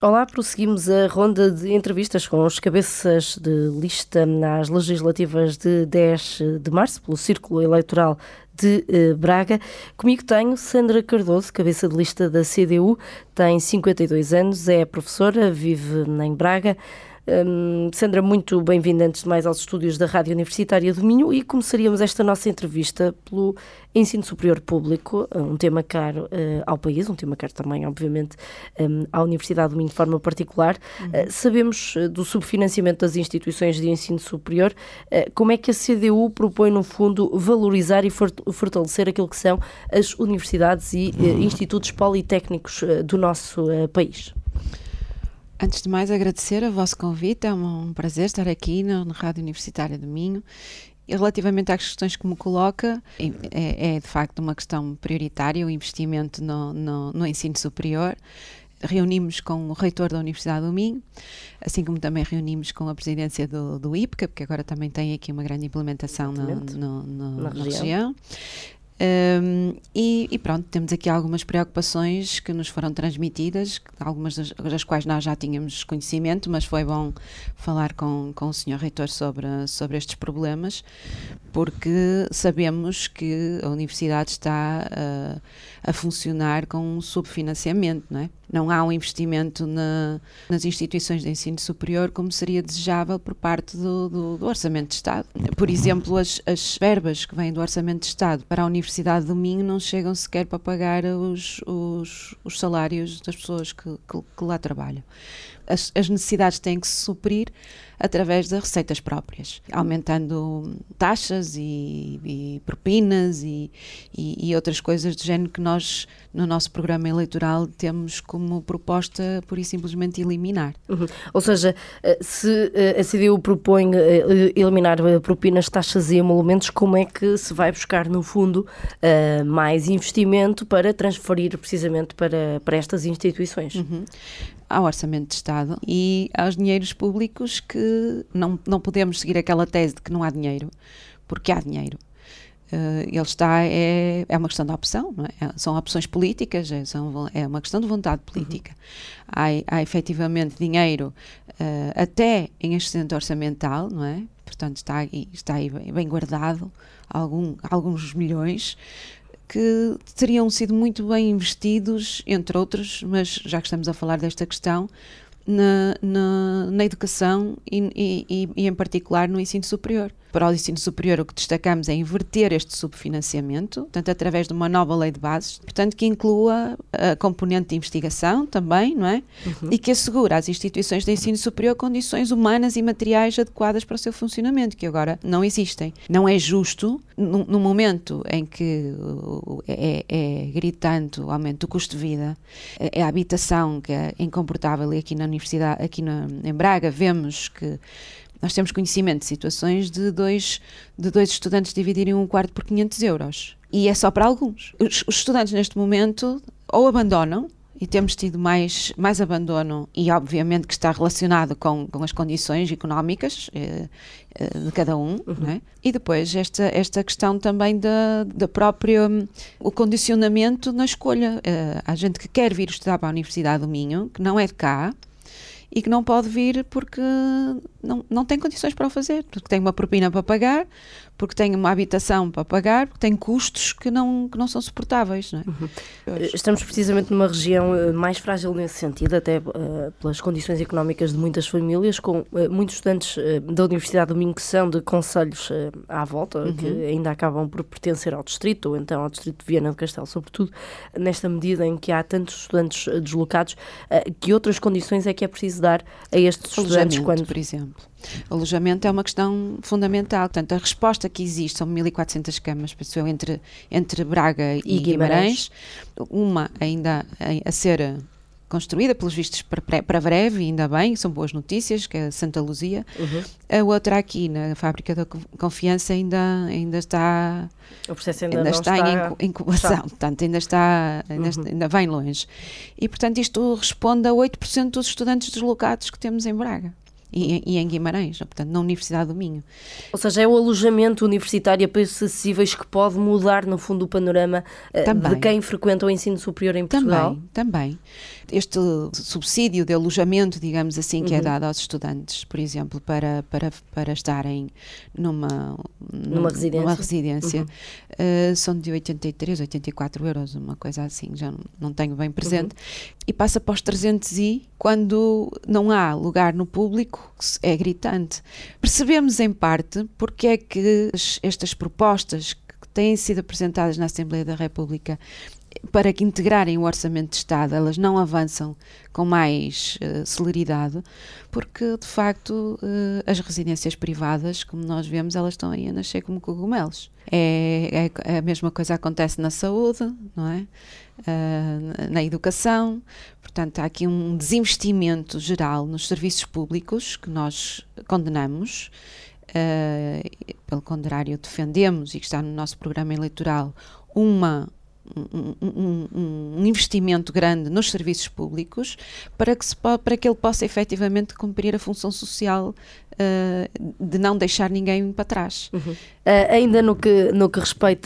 Olá, prosseguimos a ronda de entrevistas com os cabeças de lista nas legislativas de 10 de março, pelo Círculo Eleitoral de Braga. Comigo tenho Sandra Cardoso, cabeça de lista da CDU, tem 52 anos, é professora, vive em Braga. Sandra, muito bem-vinda antes de mais aos estúdios da Rádio Universitária do Minho, e começaríamos esta nossa entrevista pelo ensino superior público, um tema caro ao país, um tema caro também, obviamente, à Universidade do Minho de forma particular. Sabemos do subfinanciamento das instituições de ensino superior. Como é que a CDU propõe, no fundo, valorizar e fortalecer aquilo que são as universidades e institutos politécnicos do nosso país? Antes de mais, agradecer o vosso convite, é um prazer estar aqui na Rádio Universitária do Minho. E relativamente às questões que me coloca, é de facto uma questão prioritária, o investimento no ensino superior. Reunimos com o reitor da Universidade do Minho, assim como também reunimos com a presidência do IPCA, porque agora também tem aqui uma grande implementação na região. E pronto, temos aqui algumas preocupações que nos foram transmitidas, algumas das quais nós já tínhamos conhecimento, mas foi bom falar com o Sr. Reitor sobre estes problemas, porque sabemos que a Universidade está a funcionar com um subfinanciamento, não é? Não há um investimento nas instituições de ensino superior como seria desejável por parte do Orçamento de Estado. Por exemplo, as verbas que vêm do Orçamento de Estado para a Universidade do Minho não chegam sequer para pagar os salários das pessoas que lá trabalham. As necessidades têm que se suprir através de receitas próprias, aumentando taxas e propinas e outras coisas do género que nós, no nosso programa eleitoral, temos como proposta pura e simplesmente eliminar. Ou seja, se a CDU propõe eliminar propinas, taxas e emolumentos, como é que se vai buscar, no fundo, mais investimento para transferir precisamente para estas instituições? Ao Orçamento de Estado e aos dinheiros públicos, que não podemos seguir aquela tese de que não há dinheiro, porque há dinheiro. Ele está, é uma questão de opção, não é? São opções políticas, é uma questão de vontade política. Há efetivamente dinheiro até em excedente orçamental, não é? Portanto, está aí bem guardado alguns milhões que teriam sido muito bem investidos, entre outros, mas já que estamos a falar desta questão, na educação e em particular no ensino superior. Para o ensino superior, o que destacamos é inverter este subfinanciamento, portanto, através de uma nova lei de bases, portanto, que inclua a componente de investigação também, não é? E que assegura às instituições de ensino superior condições humanas e materiais adequadas para o seu funcionamento, que agora não existem. Não é justo, no momento em que é gritante o aumento do custo de vida, a habitação que é incomportável, e aqui na Universidade, em Braga, vemos que nós temos conhecimento de situações de dois estudantes dividirem um quarto por 500 euros. E é só para alguns. Os estudantes, neste momento, ou abandonam, e temos tido mais abandono, e obviamente que está relacionado com as condições económicas de cada um, não é? E depois esta questão também da própria, o condicionamento na escolha. Há gente que quer vir estudar para a Universidade do Minho, que não é de cá, e que não pode vir porque não tem condições para o fazer, porque tem uma propina para pagar, porque tem uma habitação para pagar, porque tem custos que não são suportáveis, não é? Estamos precisamente numa região mais frágil nesse sentido, até pelas condições económicas de muitas famílias, com muitos estudantes da Universidade do Minho que são de concelhos à volta, que ainda acabam por pertencer ao distrito, ou então ao distrito de Viana do Castelo, sobretudo nesta medida em que há tantos estudantes deslocados. Que outras condições é que é preciso dar a estes estudantes? Por exemplo. O alojamento é uma questão fundamental. Portanto, a resposta que existe são 1.400 camas, pessoal, entre Braga e Guimarães. Uma ainda a ser construída, pelos vistos, para breve, ainda bem, são boas notícias, que é Santa Luzia. A outra aqui, na Fábrica da Confiança, ainda está... O processo ainda está em incubação, portanto, ainda vai longe. E, portanto, isto responde a 8% dos estudantes deslocados que temos em Braga. e em Guimarães, portanto, na Universidade do Minho. Ou seja, é o alojamento universitário a preços acessíveis que pode mudar, no fundo, o panorama de quem frequenta o ensino superior em Portugal? Também. Este subsídio de alojamento, digamos assim, que é dado aos estudantes, por exemplo, para estarem numa residência, são de 83, 84 euros, uma coisa assim, já não tenho bem presente, e passa para os 300 quando não há lugar no público, é gritante. Percebemos em parte porque é que estas propostas que têm sido apresentadas na Assembleia da República para que integrarem o Orçamento de Estado, elas não avançam com mais celeridade, porque de facto as residências privadas, como nós vemos, elas estão aí a nascer como cogumelos. A mesma coisa acontece na saúde, não é? Na educação. Portanto, há aqui um desinvestimento geral nos serviços públicos que nós condenamos. Pelo contrário, defendemos, e que está no nosso programa eleitoral, um investimento grande nos serviços públicos para que ele possa efetivamente cumprir a função social de não deixar ninguém para trás. Ainda no que respeita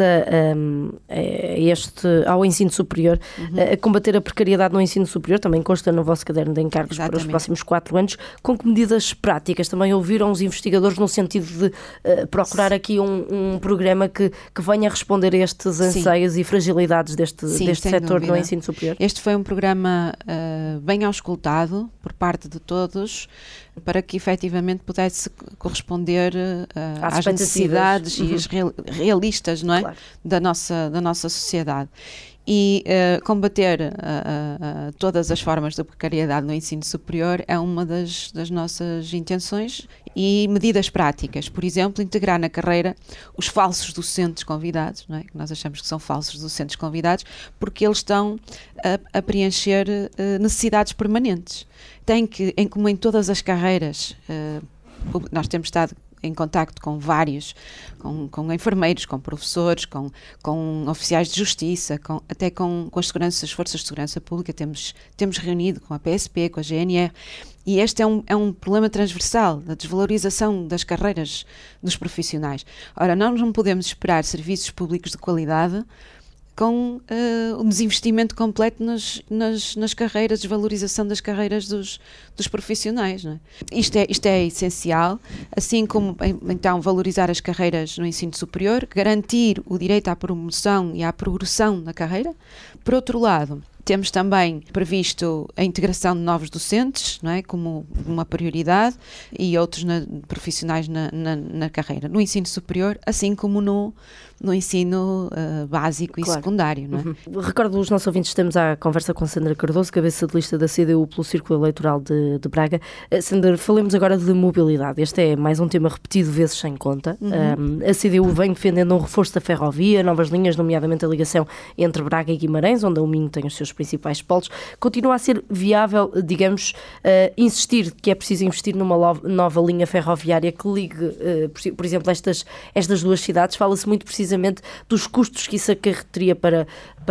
ao ensino superior, a combater a precariedade no ensino superior, também consta no vosso caderno de encargos para os próximos 4 anos, com que medidas práticas também ouviram os investigadores no sentido de procurar aqui um programa que venha responder a estes anseios e fragilidades deste setor no ensino superior? Este foi um programa bem auscultado por parte de todos, para que efetivamente pudesse corresponder às necessidades e as realistas, não é? Claro. da nossa sociedade. E combater todas as formas de precariedade no ensino superior é uma das nossas intenções, e medidas práticas, por exemplo, integrar na carreira os falsos docentes convidados, não é? Que nós achamos que são falsos docentes convidados, porque eles estão a preencher necessidades permanentes. Tem que, como em todas as carreiras, nós temos estado em contacto com vários, com enfermeiros, com professores, com oficiais de justiça, até com as forças de segurança pública, temos reunido com a PSP, com a GNR, e este é um problema transversal, da desvalorização das carreiras dos profissionais. Ora, nós não podemos esperar serviços públicos de qualidade com um desinvestimento completo nas carreiras, desvalorização das carreiras dos profissionais, não é? Isto é essencial, assim como, então, valorizar as carreiras no ensino superior, garantir o direito à promoção e à progressão na carreira. Por outro lado, temos também previsto a integração de novos docentes, não é? Como uma prioridade, e outros profissionais na carreira, no ensino superior, assim como no ensino básico e secundário, não é? Recordo os nossos ouvintes, estamos à conversa com Sandra Cardoso, cabeça de lista da CDU pelo Círculo Eleitoral de Braga. Sandra, falemos agora de mobilidade. Este é mais um tema repetido vezes sem conta. A CDU vem defendendo um reforço da ferrovia, novas linhas, nomeadamente a ligação entre Braga e Guimarães, onde o Minho tem os seus principais polos. Continua a ser viável, digamos, insistir que é preciso investir numa nova linha ferroviária que ligue, por exemplo, estas duas cidades. Fala-se muito precisamente dos custos que isso acarretaria para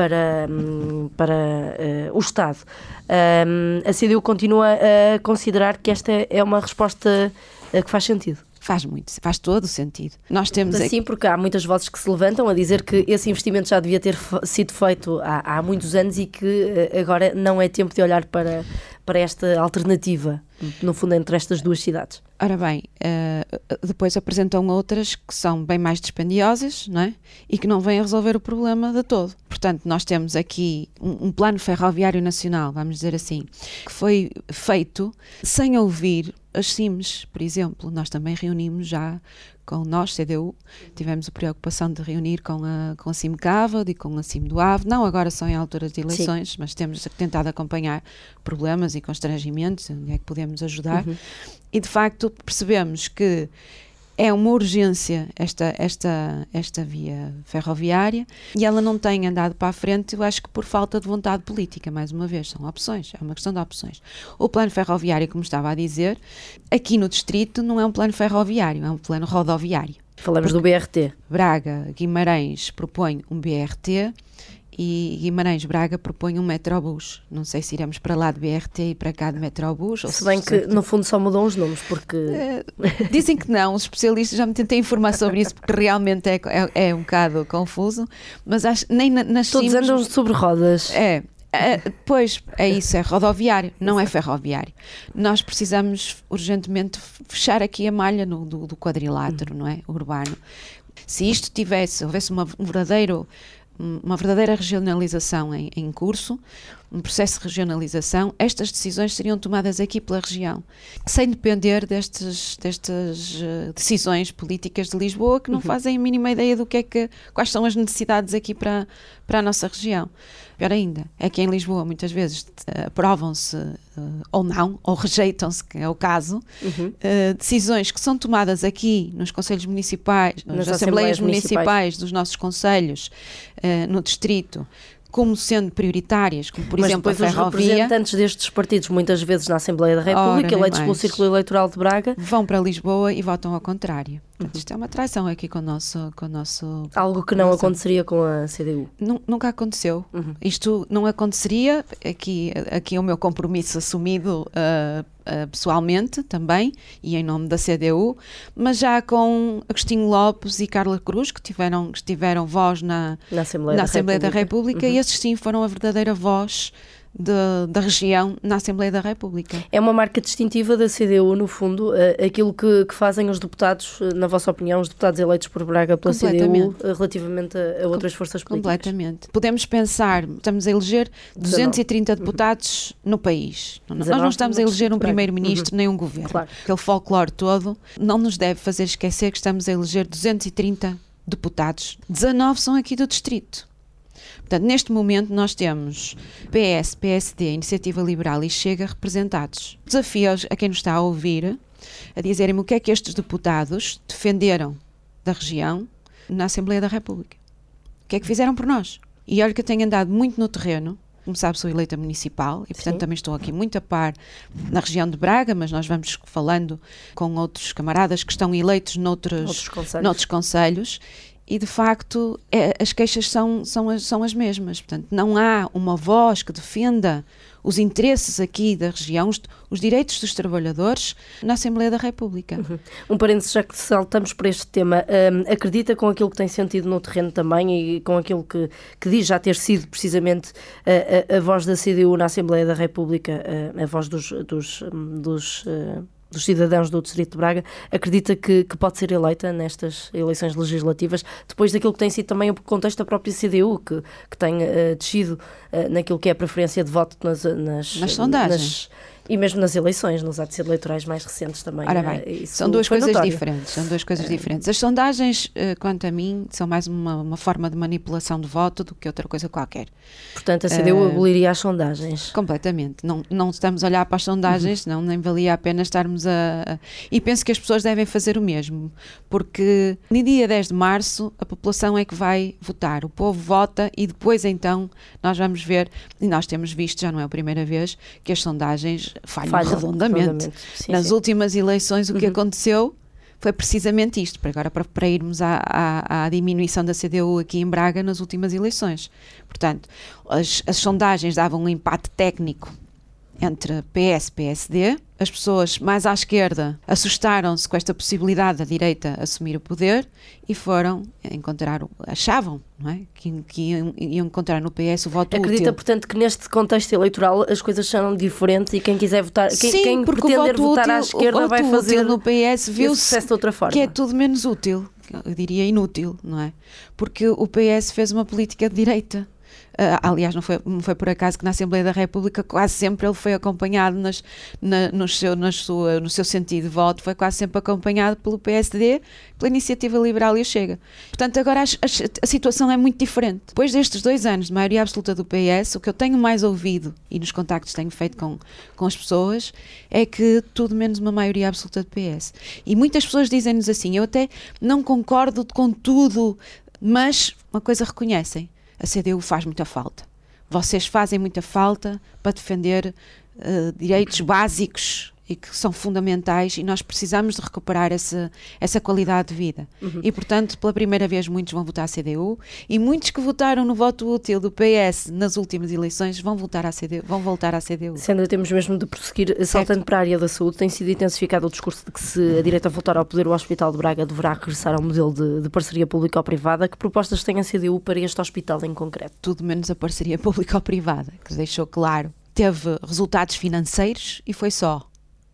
o Estado. A CDU continua a considerar que esta é uma resposta que faz sentido. Faz todo o sentido. Nós temos assim, porque há muitas vozes que se levantam a dizer que esse investimento já devia ter sido feito há muitos anos e que agora não é tempo de olhar para esta alternativa, no fundo, entre estas duas cidades. Ora bem, depois apresentam outras que são bem mais dispendiosas, não é? E que não vêm a resolver o problema de todo. Portanto, nós temos aqui um plano ferroviário nacional, vamos dizer assim, que foi feito sem ouvir as CIMs, por exemplo. Nós também reunimos já com nós, CDU, tivemos a preocupação de reunir com a CIMCAVA e com a CIM do AVE, não agora só em alturas de eleições, sim, mas temos tentado acompanhar problemas e constrangimentos, onde é que podemos ajudar, e de facto percebemos que é uma urgência esta via ferroviária, e ela não tem andado para a frente, eu acho que por falta de vontade política, mais uma vez, são opções, é uma questão de opções. O plano ferroviário, como estava a dizer, aqui no distrito não é um plano ferroviário, é um plano rodoviário. Falamos do BRT. Braga, Guimarães propõe um BRT, e Guimarães-Braga propõe um metrobus. Não sei se iremos para lá de BRT e para cá de metrobus. Se bem que, no fundo, só mudam os nomes, porque... Dizem que não, os especialistas já me tentei informar sobre isso, porque realmente é um bocado confuso, mas acho nem nas todos andam sobre rodas. Pois, é isso, é rodoviário, não é ferroviário. Nós precisamos urgentemente fechar aqui a malha do quadrilátero, não é? Urbano. Se isto houvesse uma verdadeira regionalização em curso, um processo de regionalização, estas decisões seriam tomadas aqui pela região, sem depender destas decisões políticas de Lisboa, que não fazem a mínima ideia quais são as necessidades aqui para a nossa região. Pior ainda, é que em Lisboa muitas vezes aprovam-se ou não, ou rejeitam-se, que é o caso, decisões que são tomadas aqui nos conselhos municipais, nas assembleias municipais dos nossos conselhos, no distrito, como sendo prioritárias, como por exemplo a ferrovia. Mas depois os representantes destes partidos, muitas vezes na Assembleia da República, eleitos pelo Círculo Eleitoral de Braga, vão para Lisboa e votam ao contrário. Portanto, isto é uma traição aqui com o nosso... Algo que não aconteceria com a CDU. Nunca aconteceu. Isto não aconteceria, aqui é o meu compromisso assumido pessoalmente também, e em nome da CDU, mas já com Agostinho Lopes e Carla Cruz, que tiveram voz na Assembleia da República, e esses sim foram a verdadeira voz da região na Assembleia da República. É uma marca distintiva da CDU, no fundo, aquilo que fazem os deputados, na vossa opinião, os deputados eleitos por Braga pela CDU, relativamente a outras forças políticas? Completamente. Podemos pensar, estamos a eleger 230 deputados no país. Nós não estamos a eleger um primeiro-ministro nem um governo. Claro. Aquele folclore todo não nos deve fazer esquecer que estamos a eleger 230 deputados. 19 são aqui do distrito. Portanto, neste momento nós temos PS, PSD, Iniciativa Liberal e Chega representados. Desafio a quem nos está a ouvir a dizerem-me o que é que estes deputados defenderam da região na Assembleia da República. O que é que fizeram por nós? E olha que eu tenho andado muito no terreno, como sabe sou eleita municipal e portanto também estou aqui muito a par na região de Braga, mas nós vamos falando com outros camaradas que estão eleitos noutros concelhos. E, de facto, as queixas são as mesmas. Portanto, não há uma voz que defenda os interesses aqui da região, os direitos dos trabalhadores na Assembleia da República. Um parênteses, já que saltamos para este tema, acredita com aquilo que tem sentido no terreno também e com aquilo que diz já ter sido precisamente a voz da CDU na Assembleia da República, a voz dos cidadãos do Distrito de Braga, acredita que pode ser eleita nestas eleições legislativas, depois daquilo que tem sido também o contexto da própria CDU, que tem descido naquilo que é a preferência de voto nas sondagens. E mesmo nas eleições, nos atos eleitorais mais recentes também. Ora bem, são duas coisas diferentes. As sondagens, quanto a mim, são mais uma forma de manipulação de voto do que outra coisa qualquer. Portanto, a CDU aboliria as sondagens. Completamente. Não estamos a olhar para as sondagens, senão nem valia a pena estarmos E penso que as pessoas devem fazer o mesmo, porque no dia 10 de março a população é que vai votar. O povo vota e depois então nós vamos ver, e nós temos visto, já não é a primeira vez, que as sondagens falham redondamente. Nas últimas eleições o que aconteceu foi precisamente isto, para irmos à diminuição da CDU aqui em Braga nas últimas eleições. Portanto, as sondagens davam um empate técnico entre PS e PSD. As pessoas mais à esquerda assustaram-se com esta possibilidade da direita assumir o poder e achavam, não é? que iam encontrar no PS o voto útil. Acredita, portanto, que neste contexto eleitoral as coisas são diferentes e quem quiser votar, quem pretender votar à esquerda vai fazer no PS viu-se de outra forma. Que é tudo menos útil, eu diria inútil, não é? Porque o PS fez uma política de direita. Aliás, não foi por acaso que na Assembleia da República quase sempre ele foi acompanhado no seu sentido de voto, foi quase sempre acompanhado pelo PSD, pela Iniciativa Liberal e o Chega. Portanto, agora a situação é muito diferente. Depois destes 2 anos de maioria absoluta do PS, o que eu tenho mais ouvido e nos contactos que tenho feito com as pessoas é que tudo menos uma maioria absoluta do PS. E muitas pessoas dizem-nos assim, eu até não concordo com tudo, mas uma coisa reconhecem. A CDU faz muita falta. Vocês fazem muita falta para defender direitos básicos e que são fundamentais, e nós precisamos de recuperar essa qualidade de vida. E, portanto, pela primeira vez muitos vão votar a CDU, e muitos que votaram no voto útil do PS nas últimas eleições vão voltar à CDU. Sandra, temos mesmo de prosseguir. Saltando para a área da saúde, tem sido intensificado o discurso de que, se a direita voltar ao poder, o Hospital de Braga deverá regressar ao modelo de parceria público-privada. Que propostas tem a CDU para este hospital em concreto? Tudo menos a parceria público-privada, que deixou claro. Teve resultados financeiros e foi só.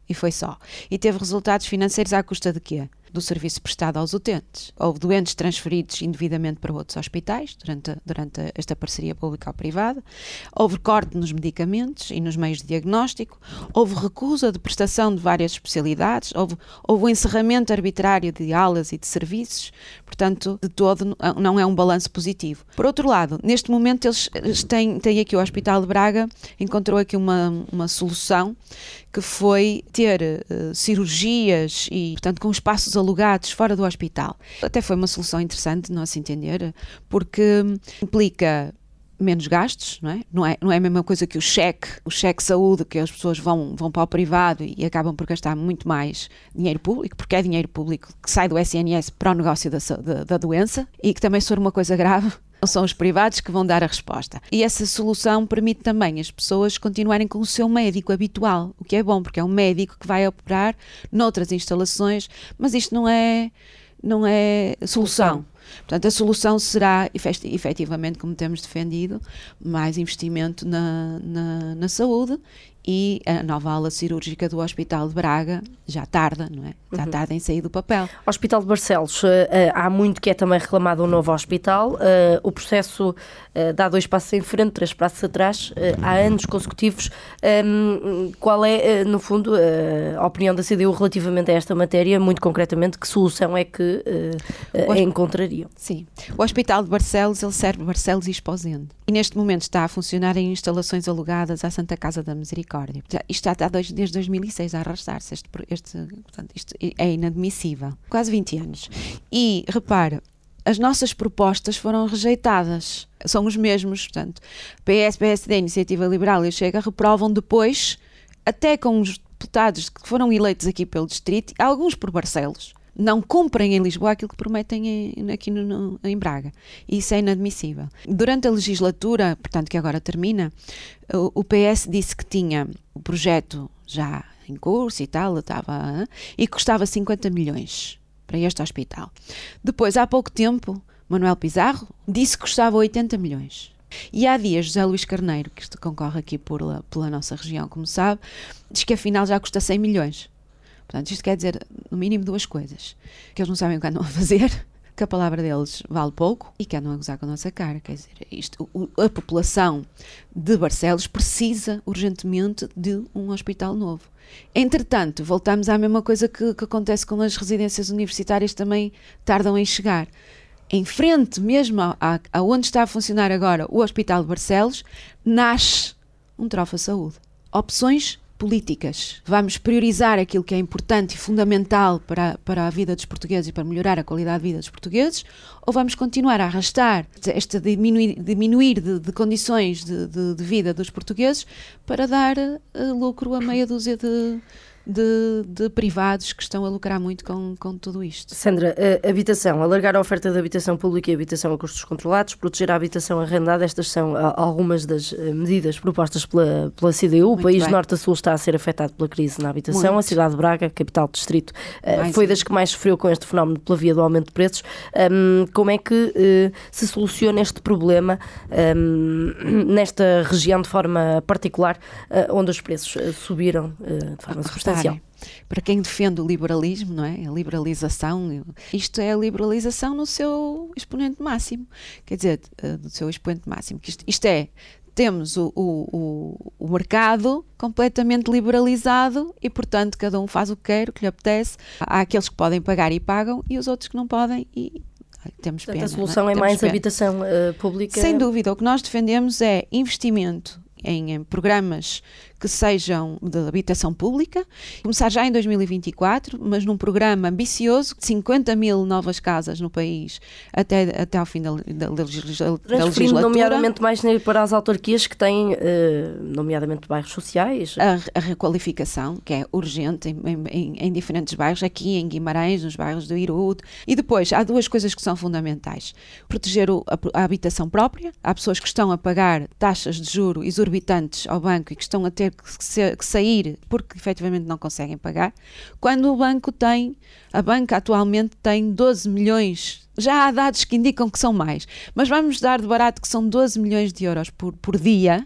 E teve resultados financeiros à custa de quê? Do serviço prestado aos utentes. Houve doentes transferidos indevidamente para outros hospitais durante esta parceria pública-privada. Houve corte nos medicamentos e nos meios de diagnóstico. Houve recusa de prestação de várias especialidades. Houve o encerramento arbitrário de alas e de serviços. Portanto, de todo, não é um balanço positivo. Por outro lado, neste momento eles têm aqui o Hospital de Braga, encontrou aqui uma solução que foi ter cirurgias e, portanto, com espaços alugados fora do hospital. Até foi uma solução interessante, no nosso entender, porque implica menos gastos, não é a mesma coisa que o cheque saúde, que as pessoas vão para o privado e acabam por gastar muito mais dinheiro público, porque é dinheiro público que sai do SNS para o negócio da doença, e que também, se for uma coisa grave, são os privados que vão dar a resposta. E essa solução permite também as pessoas continuarem com o seu médico habitual, o que é bom, porque é um médico que vai operar noutras instalações, mas isto não é solução. Portanto, a solução será, efetivamente, como temos defendido, mais investimento na saúde, e a nova ala cirúrgica do Hospital de Braga já tarda, não é? Já tarda em sair do papel. Hospital de Barcelos, há muito que é também reclamado um novo hospital. O processo dá 2 passos em frente, 3 passos atrás, há anos consecutivos. Qual é, no fundo, a opinião da CDU relativamente a esta matéria? Muito concretamente, que solução é que encontrariam? Sim. O Hospital de Barcelos, ele serve Barcelos e Esposende. E neste momento está a funcionar em instalações alugadas à Santa Casa da Misericórdia. Isto já está desde 2006 a arrastar-se. Portanto, isto é inadmissível. Quase 20 anos. E, repare, as nossas propostas foram rejeitadas. São os mesmos, portanto, PS, PSD, Iniciativa Liberal e o Chega reprovam depois, até com os deputados que foram eleitos aqui pelo distrito, alguns por Barcelos, não cumprem em Lisboa aquilo que prometem aqui em Braga. E isso é inadmissível. Durante a legislatura, portanto, que agora termina, o PS disse que tinha o projeto já em curso e tal, e custava 50 milhões para este hospital. Depois, há pouco tempo, Manuel Pizarro disse que custava 80 milhões. E há dias, José Luís Carneiro, que concorre aqui pela nossa região, como sabe, diz que afinal já custa 100 milhões. Portanto, isto quer dizer, no mínimo, 2 coisas. Que eles não sabem o que andam a fazer, que a palavra deles vale pouco e que andam a gozar com a nossa cara. Quer dizer, a população de Barcelos precisa urgentemente de um hospital novo. Entretanto, voltamos à mesma coisa que acontece com as residências universitárias, também tardam em chegar. Em frente mesmo aonde está a funcionar agora o Hospital de Barcelos, nasce um Trofa Saúde. Opções políticas. Vamos priorizar aquilo que é importante e fundamental para a vida dos portugueses e para melhorar a qualidade de vida dos portugueses, ou vamos continuar a arrastar diminuir de condições de vida dos portugueses para dar lucro a meia dúzia de privados que estão a lucrar muito com tudo isto. Sandra, habitação, alargar a oferta de habitação pública e habitação a custos controlados, proteger a habitação arrendada, estas são algumas das medidas propostas pela CDU. Muito o país de norte a sul está a ser afetado pela crise na habitação. Muito. A cidade de Braga, capital do distrito, foi das que mais sofreu com este fenómeno pela via do aumento de preços. Como é que se soluciona este problema nesta região de forma particular, onde os preços subiram de forma substancial? Para quem defende o liberalismo, não é? A liberalização, isto é a liberalização no seu expoente máximo. Quer dizer, do seu expoente máximo. Isto é, temos o mercado completamente liberalizado e, portanto, cada um faz o que quer, o que lhe apetece. Há aqueles que podem pagar e pagam e os outros que não podem e temos pena. Portanto, a solução é mais habitação pública? Sem dúvida. O que nós defendemos é investimento em programas que sejam de habitação pública, começar já em 2024, mas num programa ambicioso, de 50 mil novas casas no país até ao fim da legislatura. Transferindo nomeadamente mais dinheiro para as autarquias que têm, nomeadamente bairros sociais. A requalificação, que é urgente em diferentes bairros, aqui em Guimarães, nos bairros do Irú. E depois, há duas coisas que são fundamentais. Proteger a habitação própria. Há pessoas que estão a pagar taxas de juro exorbitantes ao banco e que estão a ter que sair porque efetivamente não conseguem pagar. Quando a banca atualmente tem 12 milhões, já há dados que indicam que são mais, mas vamos dar de barato que são 12 milhões de euros por dia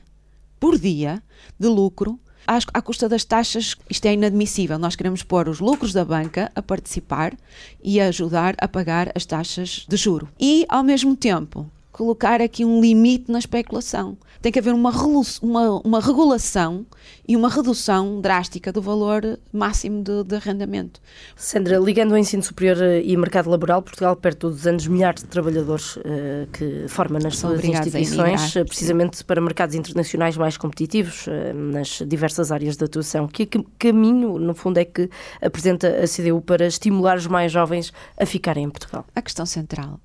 de lucro, à custa das taxas. Isto é inadmissível. Nós queremos pôr os lucros da banca a participar e a ajudar a pagar as taxas de juro. E, ao mesmo tempo, colocar aqui um limite na especulação. Tem que haver uma regulação e uma redução drástica do valor máximo de arrendamento. Sandra, ligando ao ensino superior e mercado laboral, Portugal perde todos os anos milhares de trabalhadores que forma nas suas instituições, precisamente para mercados internacionais mais competitivos nas diversas áreas de atuação. Que caminho, no fundo, é que apresenta a CDU para estimular os mais jovens a ficarem em Portugal? A questão central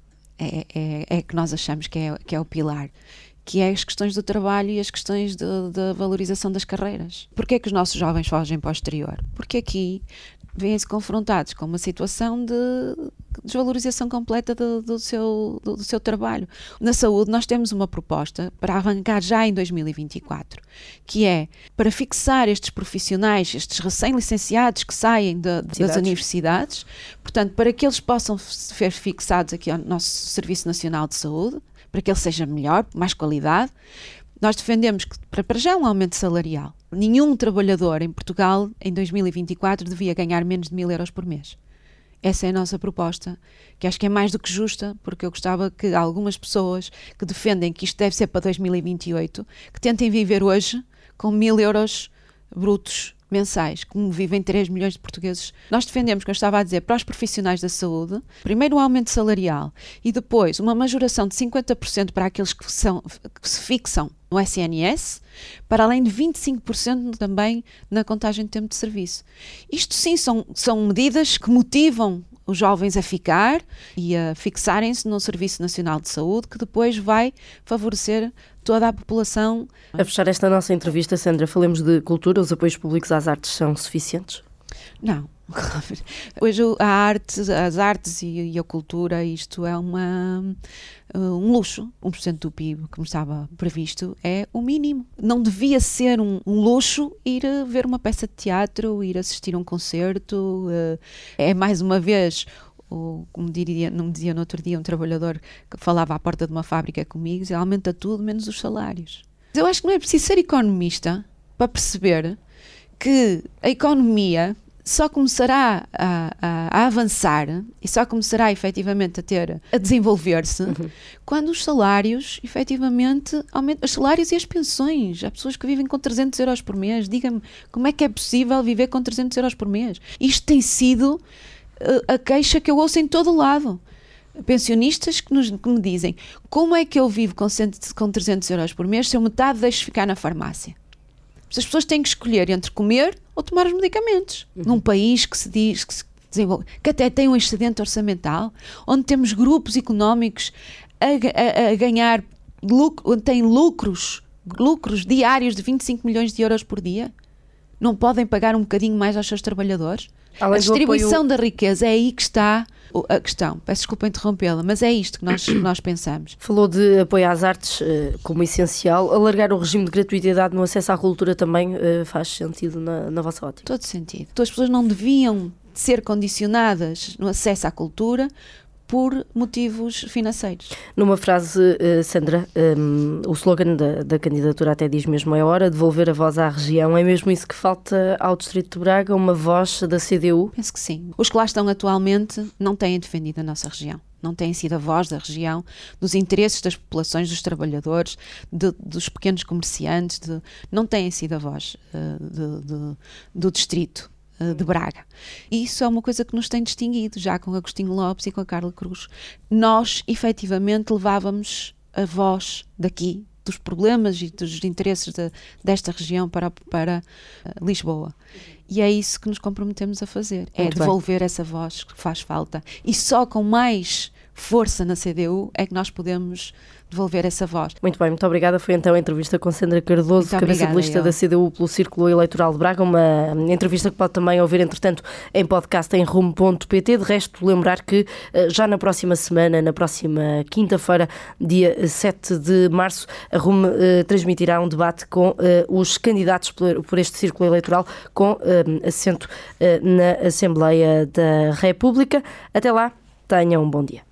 é que nós achamos que é o pilar, que é as questões do trabalho e as questões da valorização das carreiras. Porquê é que os nossos jovens fogem para o exterior? Porque aqui vêm-se confrontados com uma situação de desvalorização completa do seu trabalho. Na saúde, nós temos uma proposta para arrancar já em 2024, que é para fixar estes profissionais, estes recém-licenciados que saem das universidades, portanto, para que eles possam ser fixados aqui ao nosso Serviço Nacional de Saúde, para que ele seja melhor, mais qualidade. Nós defendemos que, para já, um aumento salarial. Nenhum trabalhador em Portugal, em 2024, devia ganhar menos de 1.000 euros por mês. Essa é a nossa proposta, que acho que é mais do que justa, porque eu gostava que algumas pessoas que defendem que isto deve ser para 2028, que tentem viver hoje com 1.000 euros brutos mensais, como vivem 3 milhões de portugueses. Nós defendemos, como eu estava a dizer, para os profissionais da saúde, primeiro um aumento salarial e depois uma majoração de 50% para aqueles que se fixam no SNS, para além de 25% também na contagem de tempo de serviço. Isto sim são medidas que motivam os jovens a ficar e a fixarem-se no Serviço Nacional de Saúde, que depois vai favorecer toda a população. A fechar esta nossa entrevista, Sandra, falemos de cultura. Os apoios públicos às artes são suficientes? Não. Hoje as artes e a cultura, isto é um luxo. 1% do PIB, como estava previsto, é o mínimo. Não devia ser um luxo ir ver uma peça de teatro, ir assistir a um concerto. É mais uma vez, como não me dizia no outro dia um trabalhador que falava à porta de uma fábrica comigo, dizia, aumenta tudo menos os salários. Eu acho que não é preciso ser economista para perceber que a economia só começará a avançar e só começará efetivamente a desenvolver-se quando os salários efetivamente aumentam, os salários e as pensões. Há pessoas que vivem com 300 euros por mês. Diga-me, como é que é possível viver com 300 euros por mês? Isto tem sido a queixa que eu ouço em todo o lado. Pensionistas que me dizem, como é que eu vivo com 300 euros por mês se eu metade deixo ficar na farmácia? As pessoas têm que escolher entre comer ou tomar os medicamentos. Num país que se diz que se desenvolve, que até tem um excedente orçamental, onde temos grupos económicos a ganhar onde têm lucros diários de 25 milhões de euros por dia, não podem pagar um bocadinho mais aos seus trabalhadores? A distribuição da riqueza, é aí que está a questão. Peço desculpa interrompê-la, mas é isto que nós pensamos. Falou de apoio às artes como essencial. Alargar o regime de gratuidade no acesso à cultura também faz sentido na vossa ótica? Todo sentido. Então, as pessoas não deviam ser condicionadas no acesso à cultura por motivos financeiros. Numa frase, Sandra, o slogan da candidatura até diz mesmo, é hora de devolver a voz à região. É mesmo isso que falta ao Distrito de Braga, uma voz da CDU? Penso que sim. Os que lá estão atualmente não têm defendido a nossa região. Não têm sido a voz da região, dos interesses das populações, dos trabalhadores, dos pequenos comerciantes, não têm sido a voz do Distrito de Braga. E isso é uma coisa que nos tem distinguido, já com Agostinho Lopes e com a Carla Cruz. Nós, efetivamente, levávamos a voz daqui, dos problemas e dos interesses desta região para Lisboa. E é isso que nos comprometemos a fazer, Muito devolver essa voz que faz falta. E só com mais força na CDU é que nós podemos devolver essa voz. Muito bem, muito obrigada. Foi então a entrevista com Sandra Cardoso, cabeça de lista da CDU pelo Círculo Eleitoral de Braga, uma entrevista que pode também ouvir, entretanto, em podcast em rumo.pt. De resto, lembrar que já na próxima semana, na próxima quinta-feira, dia 7 de março, a Rumo transmitirá um debate com os candidatos por este Círculo Eleitoral, com assento na Assembleia da República. Até lá, tenham um bom dia.